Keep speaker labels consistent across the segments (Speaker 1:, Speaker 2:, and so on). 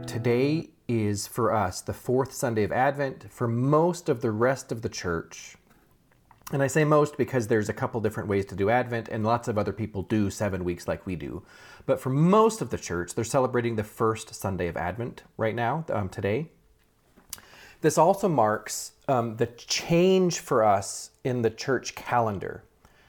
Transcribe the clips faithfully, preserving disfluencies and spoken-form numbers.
Speaker 1: today is for us the fourth Sunday of Advent. For most of the rest of the church, and I say most because there's a couple different ways to do Advent, and lots of other people do seven weeks like we do. But for most of the church, they're celebrating the first Sunday of Advent right now, um, today. This also marks um, the change for us in the church calendar.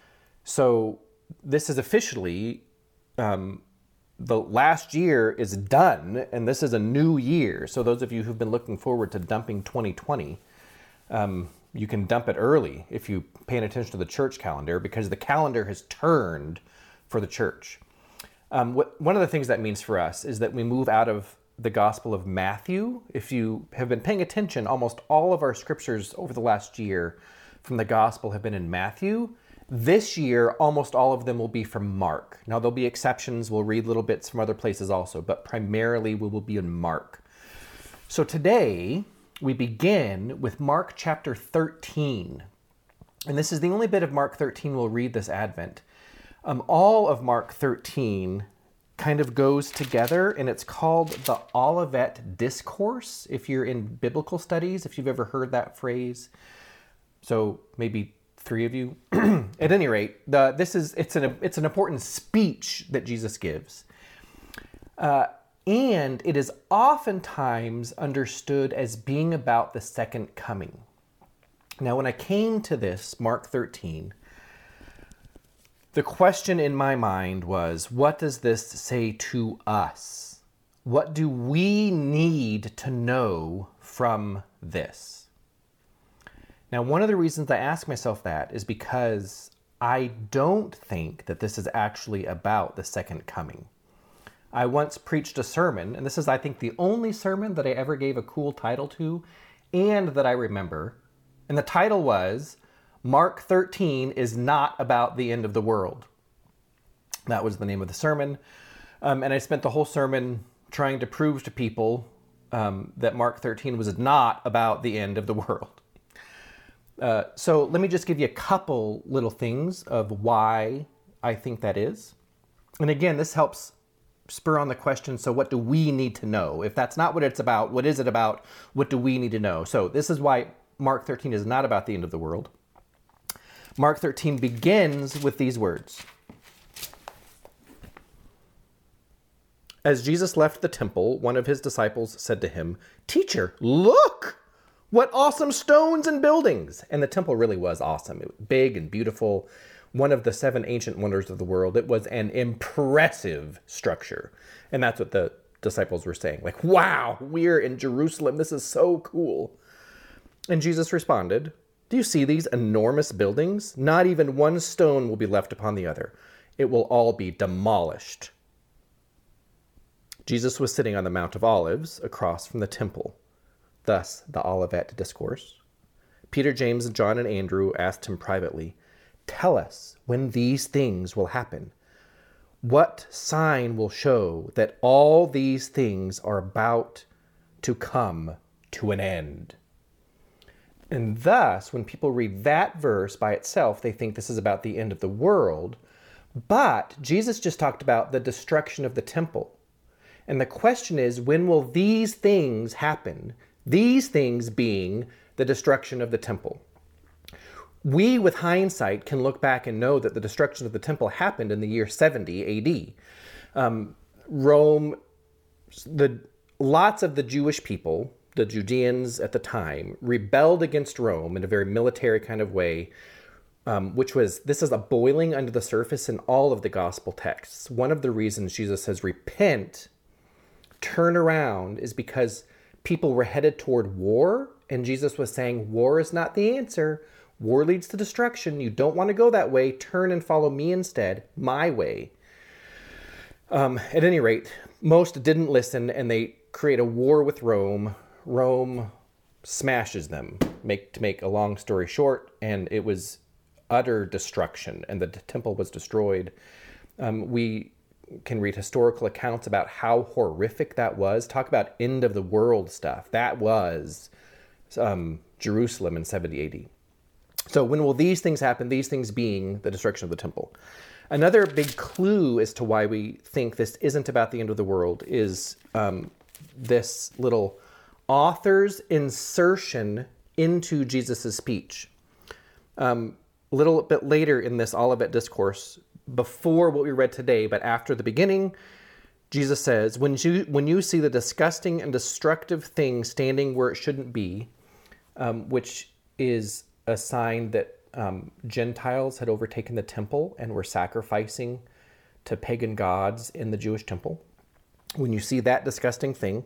Speaker 1: So this is officially, um, the last year is done, and this is a new year. So those of you who've been looking forward to dumping twenty twenty, um, you can dump it early if you pay attention to the church calendar, because the calendar has turned for the church. Um, what, one of the things that means for us is that we move out of the Gospel of Matthew. If you have been paying attention, almost all of our scriptures over the last year from the Gospel have been in Matthew. This year, almost all of them will be from Mark. Now, there'll be exceptions. We'll read little bits from other places also, but primarily we will be in Mark. So today, we begin with Mark chapter thirteen. And this is the only bit of Mark thirteen we'll read this Advent. Um, all of Mark thirteen kind of goes together, and it's called the Olivet Discourse, if you're in biblical studies, if you've ever heard that phrase. So maybe three of you. At any rate, the, this is it's an it's an important speech that Jesus gives. Uh, and it is oftentimes understood as being about the second coming. Now, when I came to this, Mark thirteen, the question in my mind was, what does this say to us? What do we need to know from this? Now, one of the reasons I ask myself that is because I don't think that this is actually about the second coming. I once preached a sermon, and this is, I think, the only sermon that I ever gave a cool title to and that I remember. And the title was, Mark thirteen is not about the end of the world. That was the name of the sermon. Um, and I spent the whole sermon trying to prove to people um, that Mark thirteen was not about the end of the world. Uh, so let me just give you a couple little things of why I think that is. And again, this helps spur on the question, so what do we need to know? If that's not what it's about, what is it about? What do we need to know? So this is why Mark thirteen is not about the end of the world. Mark thirteen begins with these words. As Jesus left the temple, one of his disciples said to him, "Teacher, look! What awesome stones and buildings!" And the temple really was awesome. It was big and beautiful. One of the seven ancient wonders of the world. It was an impressive structure. And that's what the disciples were saying. Like, wow, we're in Jerusalem. This is so cool. And Jesus responded, "Do you see these enormous buildings? Not even one stone will be left upon the other. It will all be demolished." Jesus was sitting on the Mount of Olives across from the temple. Thus, the Olivet Discourse. Peter, James, John, and Andrew asked him privately, "Tell us when these things will happen. What sign will show that all these things are about to come to an end?" And thus, when people read that verse by itself, they think this is about the end of the world. But Jesus just talked about the destruction of the temple. And the question is, when will these things happen? These things being the destruction of the temple. We, with hindsight, can look back and know that the destruction of the temple happened in the year seventy A D. Um, Rome, the lots of the Jewish people, the Judeans at the time, rebelled against Rome in a very military kind of way, um, which was, this is a boiling under the surface in all of the gospel texts. One of the reasons Jesus says, repent, turn around, is because people were headed toward war, and Jesus was saying, war is not the answer. War leads to destruction. You don't want to go that way. Turn and follow me instead, my way. Um, at any rate, most didn't listen, and they create a war with Rome. Rome smashes them, make, to make a long story short, and it was utter destruction, and the temple was destroyed. Um, we can read historical accounts about how horrific that was. Talk about end of the world stuff. That was um, Jerusalem in seventy A D. So when will these things happen? These things being the destruction of the temple. Another big clue as to why we think this isn't about the end of the world is um, this little author's insertion into Jesus' speech. Um, a little bit later in this Olivet Discourse, before what we read today, but after the beginning, Jesus says, when you, when you see the disgusting and destructive thing standing where it shouldn't be, um, which is a sign that um, Gentiles had overtaken the temple and were sacrificing to pagan gods in the Jewish temple. When you see that disgusting thing,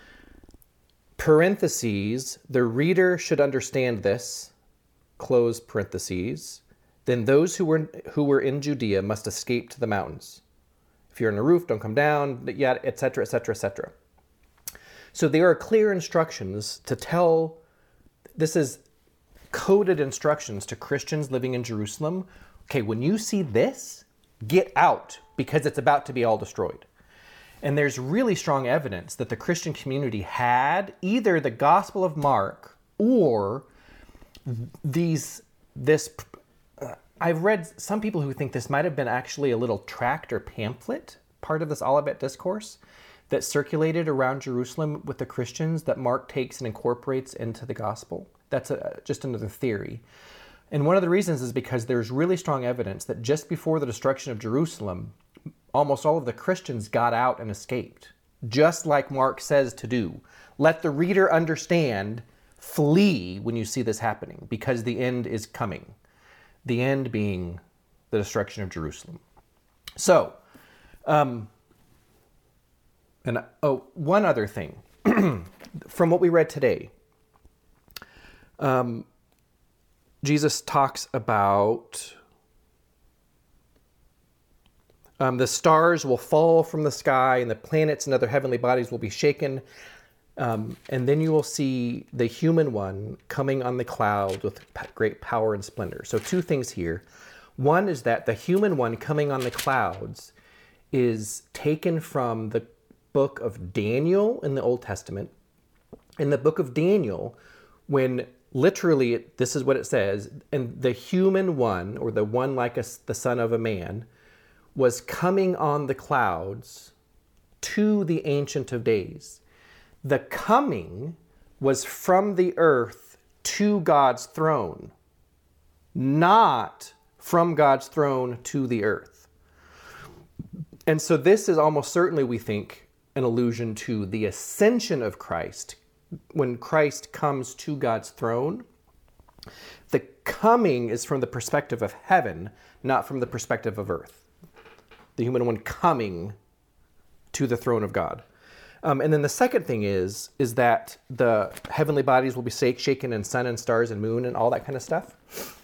Speaker 1: parentheses, the reader should understand this, close parentheses, then those who were who were in Judea must escape to the mountains. If you're on a roof, don't come down, yet, et cetera, et cetera, et cetera. So there are clear instructions to tell, this is coded instructions to Christians living in Jerusalem. Okay, when you see this, get out, because it's about to be all destroyed. And there's really strong evidence that the Christian community had either the Gospel of Mark or these, this, uh, I've read some people who think this might have been actually a little tract or pamphlet, part of this Olivet Discourse, that circulated around Jerusalem with the Christians that Mark takes and incorporates into the Gospel. That's a, just another theory. And one of the reasons is because there's really strong evidence that just before the destruction of Jerusalem, almost all of the Christians got out and escaped, just like Mark says to do. Let the reader understand, flee when you see this happening, because the end is coming. The end being the destruction of Jerusalem. So, um, and oh, one other thing from what we read today. Um, Jesus talks about um, the stars will fall from the sky and the planets and other heavenly bodies will be shaken. Um, and then you will see the human one coming on the cloud with great power and splendor. So two things here. One is that the human one coming on the clouds is taken from the book of Daniel in the Old Testament. In the book of Daniel, when literally, this is what it says, and the human one, or the one like a, the son of a man, was coming on the clouds to the Ancient of Days. The coming was from the earth to God's throne, not from God's throne to the earth. And so this is almost certainly, we think, an allusion to the ascension of Christ. When Christ comes to God's throne, the coming is from the perspective of heaven, not from the perspective of earth. The human one coming to the throne of God. Um, and then the second thing is, is that the heavenly bodies will be shaken in sun and stars and moon and all that kind of stuff.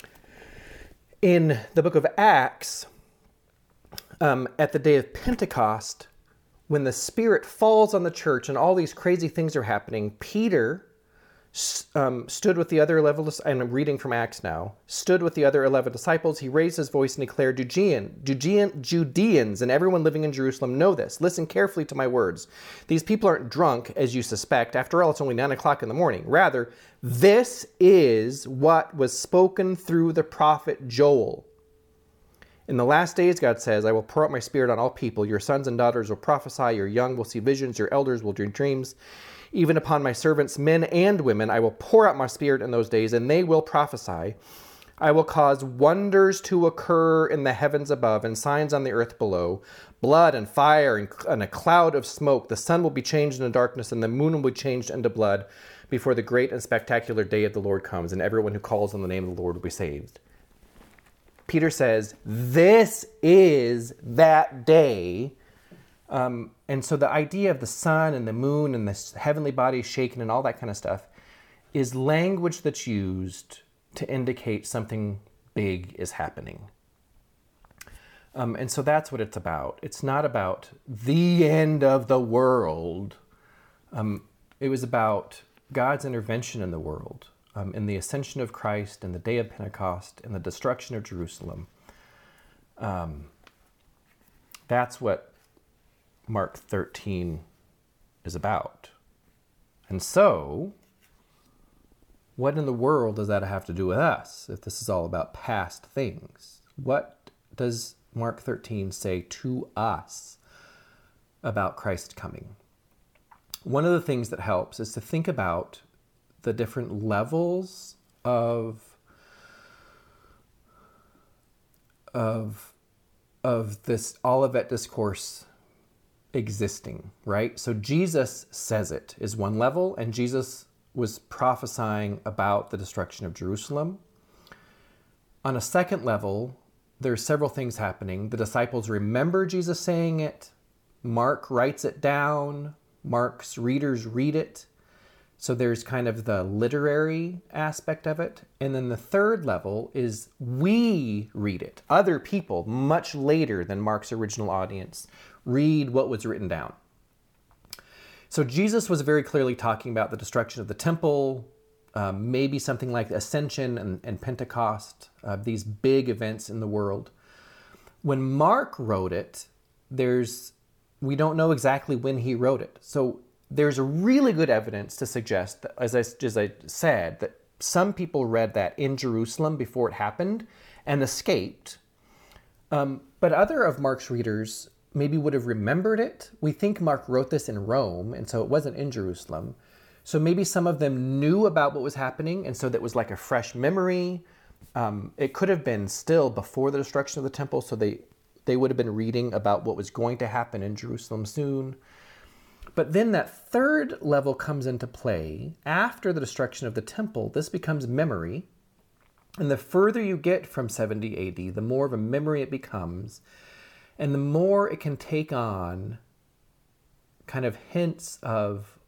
Speaker 1: In the book of Acts, um, at the day of Pentecost, when the Spirit falls on the church and all these crazy things are happening, Peter um, stood with the other eleven, and I'm reading from Acts now, stood with the other eleven disciples. He raised his voice and declared, Judean, Judean, Judeans and everyone living in Jerusalem know this. Listen carefully to my words. These people aren't drunk, as you suspect. After all, it's only nine o'clock in the morning. Rather, this is what was spoken through the prophet Joel. In the last days, God says, I will pour out my Spirit on all people. Your sons and daughters will prophesy. Your young will see visions. Your elders will dream dreams. Even upon my servants, men and women, I will pour out my Spirit in those days, and they will prophesy. I will cause wonders to occur in the heavens above and signs on the earth below, blood and fire and, and a cloud of smoke. The sun will be changed into darkness, and the moon will be changed into blood before the great and spectacular day of the Lord comes, and everyone who calls on the name of the Lord will be saved. Peter says, this is that day. Um, and so the idea of the sun and the moon and the heavenly bodies shaken and all that kind of stuff is language that's used to indicate something big is happening. Um, and so that's what it's about. It's not about the end of the world. Um, it was about God's intervention in the world. Um, in the ascension of Christ, in the day of Pentecost, in the destruction of Jerusalem. Um, that's what Mark thirteen is about. And so, what in the world does that have to do with us, if this is all about past things? What does Mark thirteen say to us about Christ coming? one of the things that helps is to think about the different levels of of of this Olivet Discourse existing, right? So Jesus says it is one level, and Jesus was prophesying about the destruction of Jerusalem. On a second level, there's several things happening. The disciples remember Jesus saying it. Mark writes it down. Mark's readers read it. So there's kind of the literary aspect of it. And then the third level is we read it. Other people, much later than Mark's original audience, read what was written down. So Jesus was very clearly talking about the destruction of the temple, um, maybe something like Ascension and, and Pentecost, uh, these big events in the world. When Mark wrote it, there's we don't know exactly when he wrote it. So there's a really good evidence to suggest that, as I, as I said, that some people read that in Jerusalem before it happened and escaped. Um, but other of Mark's readers maybe would have remembered it. We think Mark wrote this in Rome, and so it wasn't in Jerusalem. So maybe some of them knew about what was happening, and so that was like a fresh memory. Um, it could have been still before the destruction of the temple, so they, they would have been reading about what was going to happen in Jerusalem soon. But then that third level comes into play. After the destruction of the temple, this becomes memory. And the further you get from seventy A D, the more of a memory it becomes. And the more it can take on kind of hints of,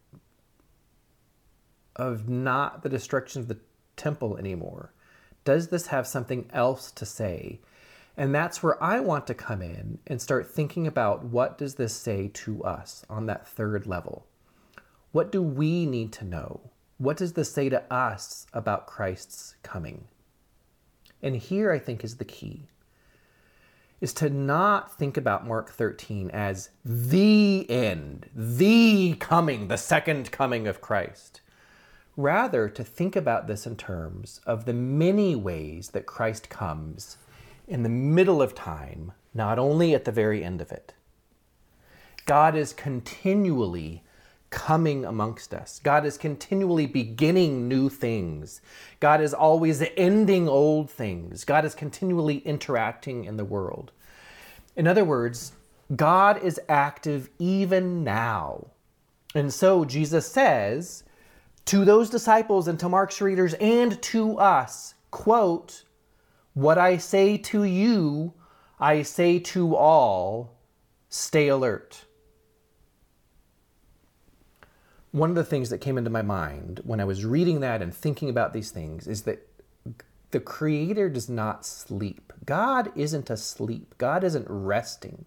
Speaker 1: of not the destruction of the temple anymore. Does this have something else to say? And that's where I want to come in and start thinking about, what does this say to us on that third level? What do we need to know? What does this say to us about Christ's coming? And here I think is the key, is to not think about Mark thirteen as the end, the coming, the second coming of Christ. Rather, to think about this in terms of the many ways that Christ comes in the middle of time, not only at the very end of it. God is continually coming amongst us. God is continually beginning new things. God is always ending old things. God is continually interacting in the world. In other words, God is active even now. And so Jesus says to those disciples and to Mark's readers and to us, quote, "What I say to you, I say to all, stay alert." One of the things that came into my mind when I was reading that and thinking about these things is that the Creator does not sleep. God isn't asleep. God isn't resting.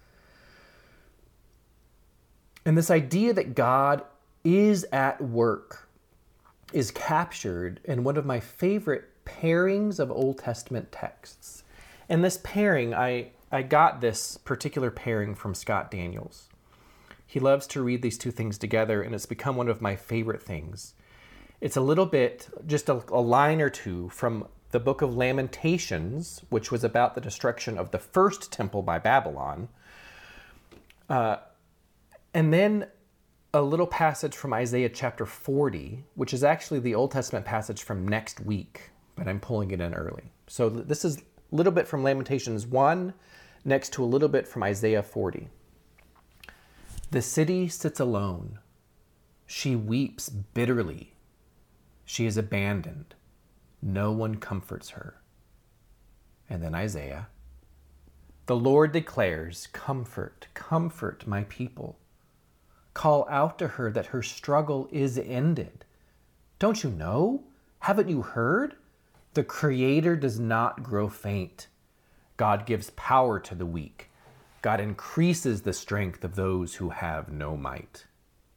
Speaker 1: And this idea that God is at work is captured in one of my favorite pairings of Old Testament texts. And this pairing, I, I got this particular pairing from Scott Daniels. He loves to read these two things together, and it's become one of my favorite things. It's a little bit, just a, a line or two from the book of Lamentations, which was about the destruction of the first temple by Babylon. Uh, and then a little passage from Isaiah chapter forty, which is actually the Old Testament passage from next week, but I'm pulling it in early. So this is a little bit from Lamentations one, next to a little bit from Isaiah forty. "The city sits alone. She weeps bitterly. She is abandoned. No one comforts her." And then Isaiah, "The Lord declares, comfort, comfort my people. Call out to her that her struggle is ended. Don't you know? Haven't you heard? The Creator does not grow faint. God gives power to the weak. God increases the strength of those who have no might."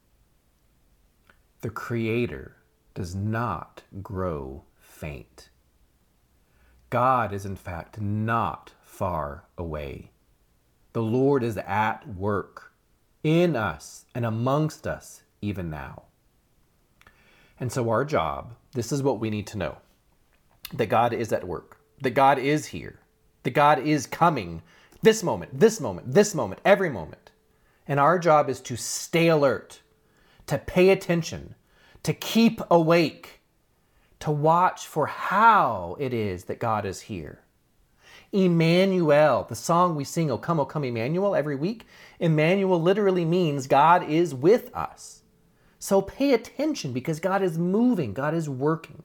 Speaker 1: The Creator does not grow faint. God is in fact not far away. The Lord is at work in us and amongst us even now. And so our job, this is what we need to know, that God is at work, that God is here, that God is coming this moment, this moment, this moment, every moment. And our job is to stay alert, to pay attention, to keep awake, to watch for how it is that God is here. Emmanuel, the song we sing, O come, O come, Emmanuel, every week. Emmanuel literally means God is with us. So pay attention because God is moving, God is working.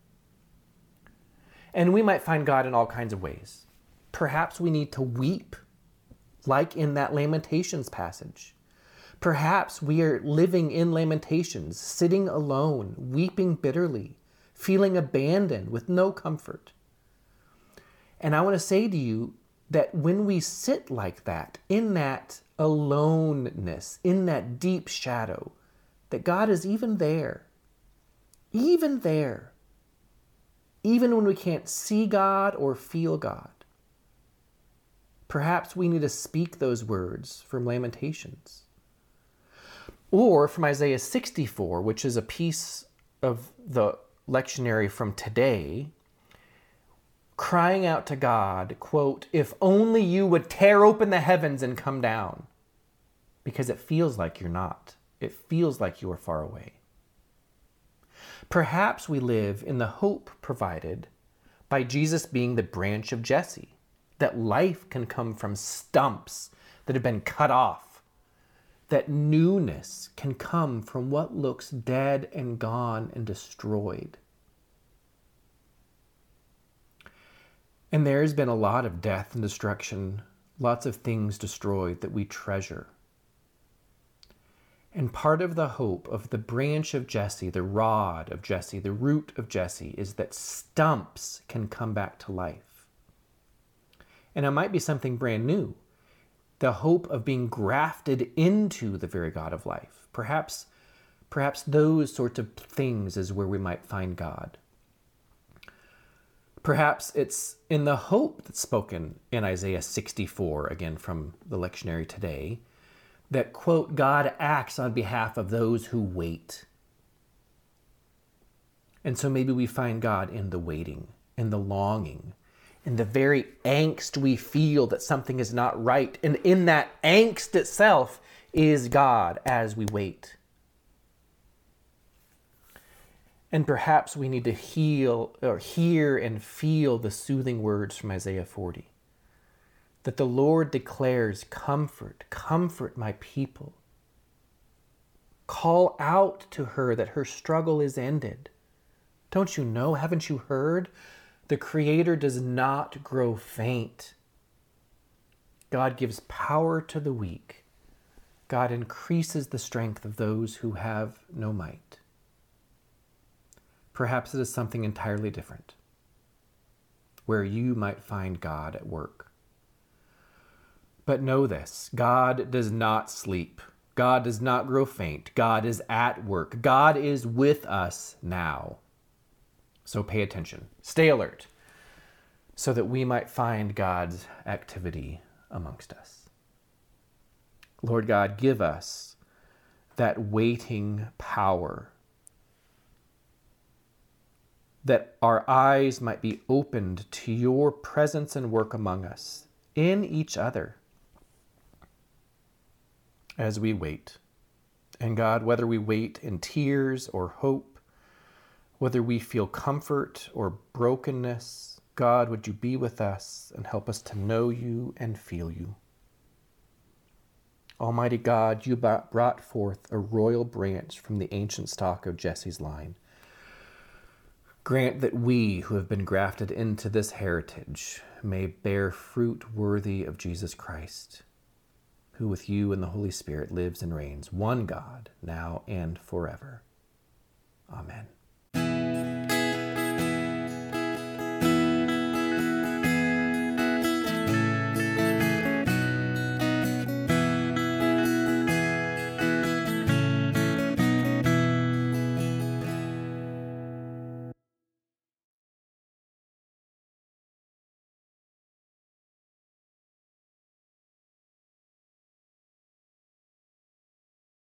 Speaker 1: And we might find God in all kinds of ways. Perhaps we need to weep, like in that Lamentations passage. Perhaps we are living in Lamentations, sitting alone, weeping bitterly, feeling abandoned with no comfort. And I want to say to you that when we sit like that, in that aloneness, in that deep shadow, that God is even there, even there, even when we can't see God or feel God. Perhaps we need to speak those words from Lamentations. Or from Isaiah sixty-four, which is a piece of the lectionary from today, crying out to God, quote, if only you would tear open the heavens and come down, because it feels like you're not. It feels like you are far away. Perhaps we live in the hope provided by Jesus being the branch of Jesse, that life can come from stumps that have been cut off, that newness can come from what looks dead and gone and destroyed. And there's been a lot of death and destruction, lots of things destroyed that we treasure. And part of the hope of the branch of Jesse, the rod of Jesse, the root of Jesse, is that stumps can come back to life. And it might be something brand new, the hope of being grafted into the very God of life. Perhaps, perhaps those sorts of things is where we might find God. Perhaps it's in the hope that's spoken in Isaiah sixty-four, again from the lectionary today, that, quote, God acts on behalf of those who wait. And so maybe we find God in the waiting, in the longing, in the very angst we feel that something is not right. And in that angst itself is God as we wait. And perhaps we need to heal or hear and feel the soothing words from Isaiah forty. That the Lord declares, comfort, comfort my people. Call out to her that her struggle is ended. Don't you know? Haven't you heard? The Creator does not grow faint. God gives power to the weak. God increases the strength of those who have no might. Perhaps it is something entirely different, where you might find God at work. But know this, God does not sleep. God does not grow faint. God is at work. God is with us now. So pay attention. Stay alert so that we might find God's activity amongst us. Lord God, give us that waiting power, that our eyes might be opened to your presence and work among us, in each other, as we wait. And God, whether we wait in tears or hope, whether we feel comfort or brokenness, God, would you be with us and help us to know you and feel you. Almighty God, you brought forth a royal branch from the ancient stock of Jesse's line. Grant that we who have been grafted into this heritage may bear fruit worthy of Jesus Christ, who with you and the Holy Spirit lives and reigns, one God, now and forever. Amen.